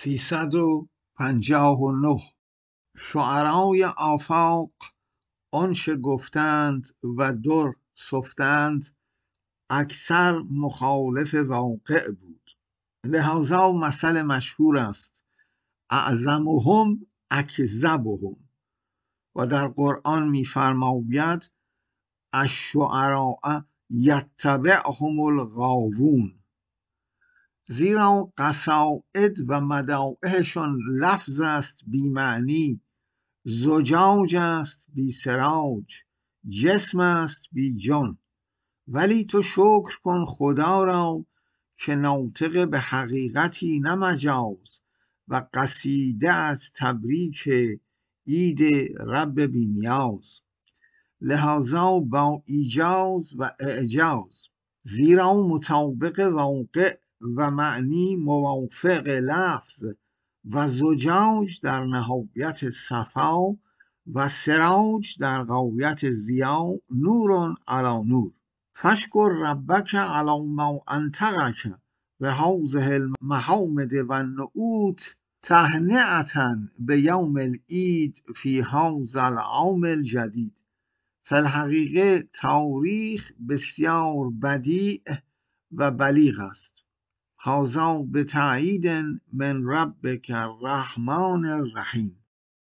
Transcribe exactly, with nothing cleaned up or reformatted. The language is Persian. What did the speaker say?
سیصد و پنجاه و نه. شعرای آفاق آنچه گفتند و در سفتند، اکثر مخالف واقع بود. لذا مثل مشهور است: اعظمهم اکذبهم. و در قرآن می‌فرماید: الشعراء یتبعهم الغاوون. زیرا قصائد و مدائحشان لفظ است بی معنی، زجاج است بی سراج، جسم است بی جان. ولی تو شکر کن خدا را که ناطق به حقیقتی نه مجاز، و قصیده از تبریک عید رب بی نیاز. لذا با ایجاز و اعجاز، زیرا مطابق واقع و معنی موافق لفظ، و زجاج در نهایت صفا، و سراج در غایت ضیا، نور علی نور. فاشکر ربک علی ما انطقک بهذه المحامد و النعوت تهنئة بیوم العید فی هذا العام الجدید. فی الحقیقه تاریخ بسیار بدیع و بلیغ است. هذا بتأیید من ربک الرحمن الرحیم.